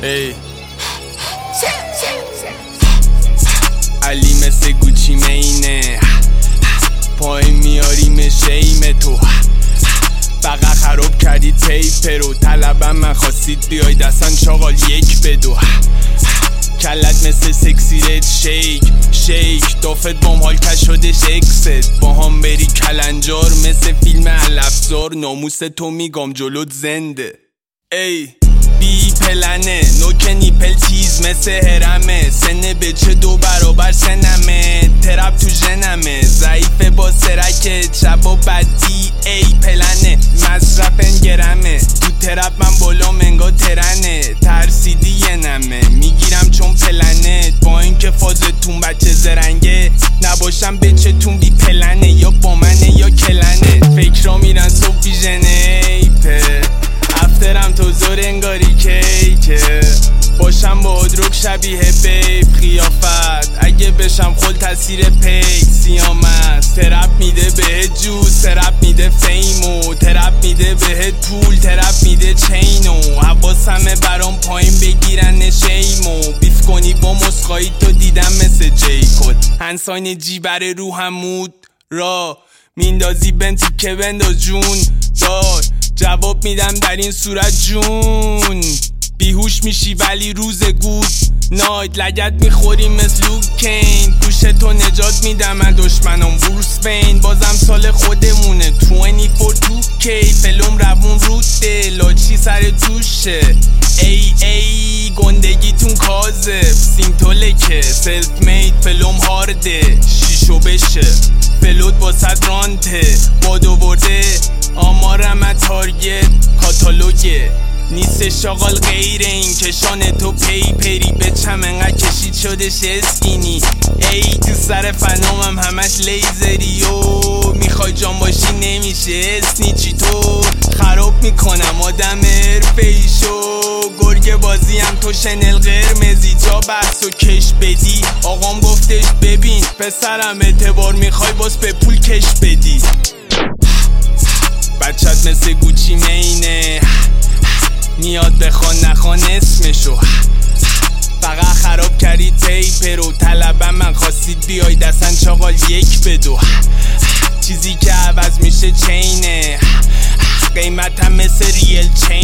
ای علی مثل گوچی مینه پایین میاری شیم تو فقط خراب کردی تیپ رو طلبم من خواستید بیای دستان چاقال یک بدو کلت مثل سکسی رد شیک دافت بام حال کش شدش اکست با هم بری کلنجار مثل فیلم علفزار ناموس تو میگم جلوت زنده ای بی پلنه نوک نیپل چیز مثل هرمه سنه بچه 2 برابر سنمه ترپ تو جنمه ضعیفه با سرکه شب و بدی ای پلنه مصرف انگرمه تو ترپ من بالا منگا ترنه ترسیدی یه نمه میگیرم چون پلنه با اینکه فازتون بچه زرنگه نباشم بچه‌تون بی پلنه یا با منه یا کلنه فکرا میرن صبح ویژنه ایپه افترم تو زور انگاری کیکه باشم با ادروک شبیه بیب خیافت اگه بشم خل تاثیر پیک سیامست ترپ میده بهت جوز ترپ میده فیمو ترپ میده بهت پول ترپ میده چینو حواسمه برام پایین بگیرن شیمو بیف کنی با مسخایی تو دیدم مثل جیکوت هنساین جیبر رو همود را میندازی بنتی که بنداز جون دار جواب میدم در این صورت جون بیهوش میشی ولی روز گود نایت لگت میخوری مثل لوکین گوشتو نجات میدم من دشمنم بروس وین بازم سال خودمونه 24 2K فلوم روون روده لاچی سر توشه ای گندگیتون کاذب سیمتولکه سلف مید فلوم هارده شیشو بشه فلوت واسد رانته بادو برده آمارم تارگت کاتالوگه نیست شاغال غیر این کشان تو پری بچم انقدر کشید شدش اسکینی ای تو سر فنامم همش لیزری و میخوای جان باشی نمیشه اسنیچی تو خراب میکنم آدم حرفه‌ایشو گرگ بازی هم تو شنل قرمزی جا بحث و کش بدی آقام گفتش ببین پسرم اعتبار میخوای باز به پول کش بدی بچت مثل گوچی مینه میاد بخوان نخوان اسمشو فقط خراب کردی تیپ رو طلبم من خواستید بیای دستن چاقال یک بدو چیزی که عوض میشه چینه قیمتم مثل ریل چین